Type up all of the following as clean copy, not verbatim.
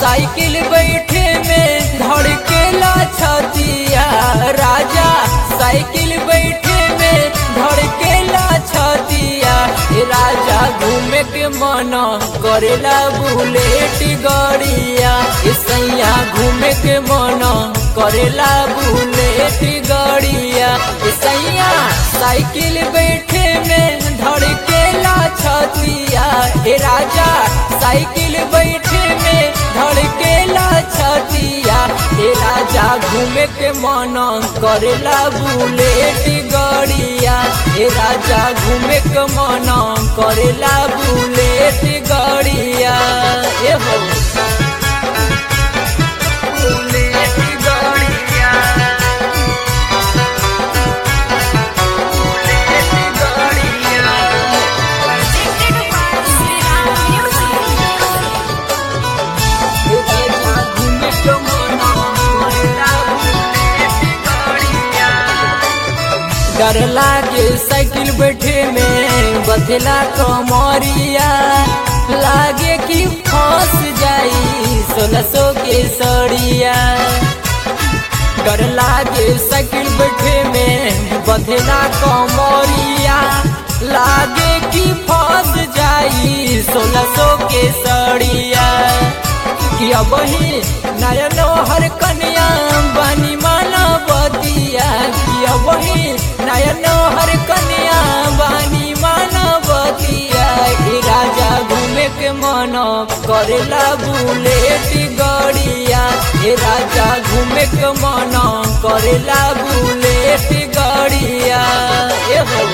cycle बैठे में धड़केला छतिया राजा साइकिल बैठे में धड़केला छतिया राजा घूमे के मन करेला बुलेट गड़िया सैया घूमे के मन करेला बुलेट गड़िया सैया साइकिल बैठे में धड़केला छतिया राजा साइकिल बैठे में धड़केला छतिया राजा घूमे के मन करेला बुलेट गड़िया राजा घूमे के मन करेला बुलेट गड़िया हो बुलेट गड़िया बुलेट गड़िया डर लागे साइकिल बैठे में बथेला कमरिया लागे कि फंस जाई 1600 के सड़िया डर लागे साइकिल बैठे में बथेला कमरिया लागे कि फंस जाई 1600 के सड़िया कि अब ही नयन हर कन्या बनी मानवतिया कि अब ही नयन हर कन्या बनी मानवतिया राजा घूमे के मन करेला बुलेट गड़िया राजा घूमे के मन करेला बुलेट गड़िया हो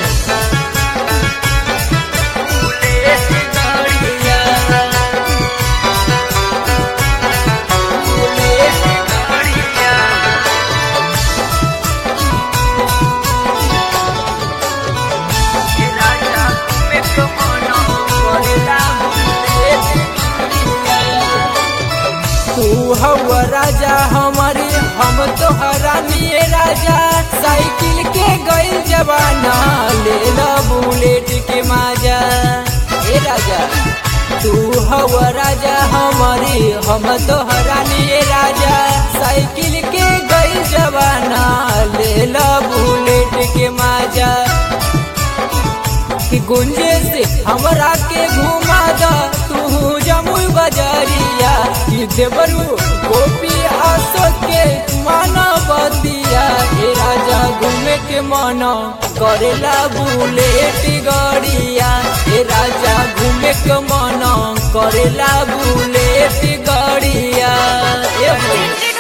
तू हवा राजा हमारे हम तो हरानिए राजा साइकिल के गई जवाना ले ला बुलेट के माजा राजा तू हवा राजा हमारे हम तो हरानिए राजा साइकिल के गई जवाना ले ला बुलेट के माजा कि गुंजे से हमरा के घुमा दा तू जमुई बजरिया कि देवरू गोपी आसो के मानवतिया राजा घूमे के मन करेला बुलेट गड़िया राजा घूमे के मन करेला बुलेट गड़िया